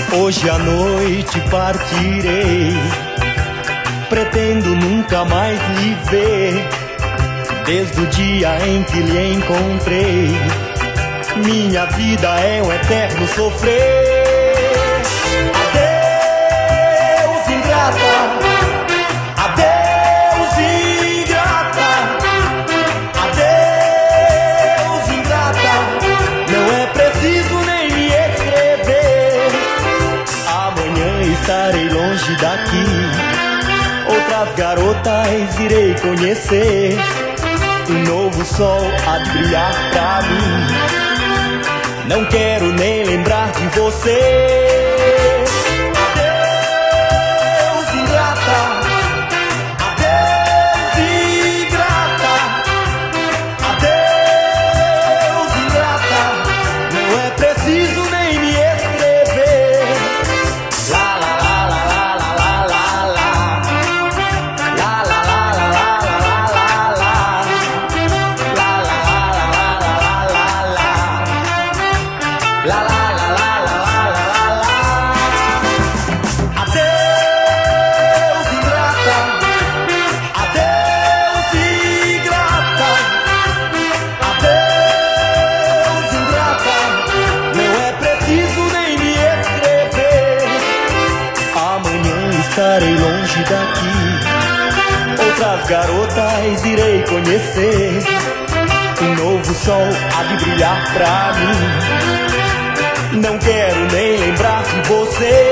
Hoje à noite partirei, pretendo nunca mais lhe ver. Desde o dia em que lhe encontrei, minha vida é um eterno sofrer. Adeus, ingrata, adeus, ingrata, adeus, ingrata. Não é preciso nem me escrever. Amanhã estarei longe daqui, outras garotas irei conhecer. Um novo sol há de brilhar pra mim. Não quero nem lembrar de você. Adeus, ingrata, adeus, ingrata, adeus, ingrata. Não é preciso nem me escrever. La la la la la la la la, la la la la la la la la, la la la la la la la, la la la la la la la. Adeus, ingrata, adeus, ingrata, adeus, ingrata. Não é preciso nem me escrever. Amanhã estarei longe daqui, outras garotas irei conhecer. Um novo sol há de brilhar pra mim. Não quero nem lembrar de você.